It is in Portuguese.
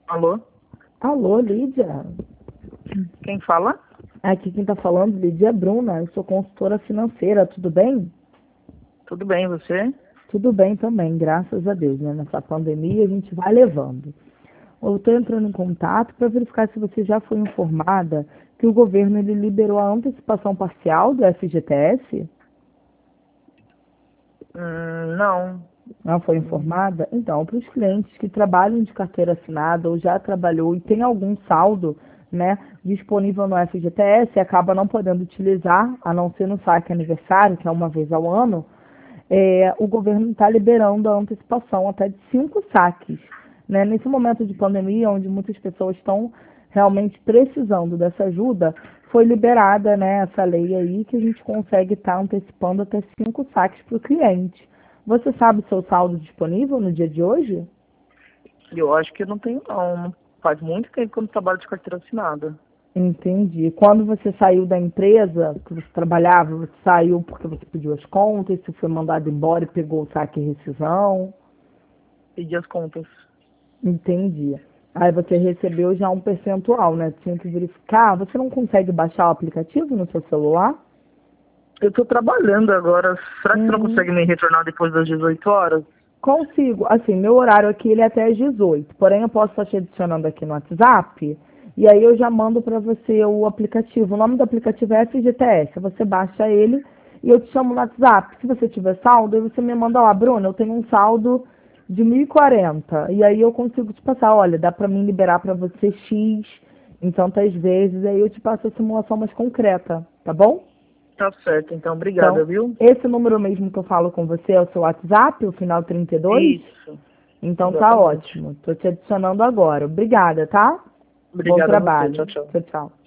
Alô? Alô, Lídia? Quem fala? Aqui quem está falando, Lídia Bruna. Eu sou consultora financeira, tudo bem? Tudo bem, você? Tudo bem também, graças a Deus, né? Nessa pandemia a gente vai levando. Eu estou entrando em contato para verificar se você já foi informada que o governo ele liberou a antecipação parcial do FGTS. Não. Não foi informada? Então, para os clientes que trabalham de carteira assinada ou já trabalhou e tem algum saldo, né, disponível no FGTS e acaba não podendo utilizar, a não ser no saque aniversário, que é uma vez ao ano, o governo está liberando a antecipação até de 5 saques. Né? Nesse momento de pandemia, onde muitas pessoas estão realmente precisando dessa ajuda, foi liberada, né, essa lei aí que a gente consegue estar antecipando até 5 saques para o cliente. Você sabe o seu saldo disponível no dia de hoje? Eu acho que eu não tenho, não. Faz muito tempo que eu não trabalho de carteira assinada. Entendi. Quando você saiu da empresa que você trabalhava, você saiu porque você pediu as contas, você foi mandado embora e pegou o saque e rescisão? Pedi as contas. Entendi. Aí você recebeu já um percentual, né? Tinha que verificar. Você não consegue baixar o aplicativo no seu celular? Eu tô trabalhando agora. Será que você não Hum, consegue me retornar depois das 18 horas? Consigo. Assim, meu horário aqui ele é até às 18. Porém, eu posso estar te adicionando aqui no WhatsApp. E aí eu já mando para você o aplicativo. O nome do aplicativo é FGTS. Você baixa ele e eu te chamo no WhatsApp. Se você tiver saldo, aí você me manda lá, Bruna, eu tenho um saldo de 1.040. E aí eu consigo te passar, olha, dá para mim liberar para você X em tantas vezes. Aí eu te passo a simulação mais concreta, tá bom? Tá certo, então. Obrigada, Então, viu? esse número mesmo que eu falo com você é o seu WhatsApp, o final 32? Isso. Então tá Exatamente. ótimo. Tô te adicionando agora. Obrigada, tá? Bom Obrigada a você. Tchau, trabalho. tchau. Tchau, tchau.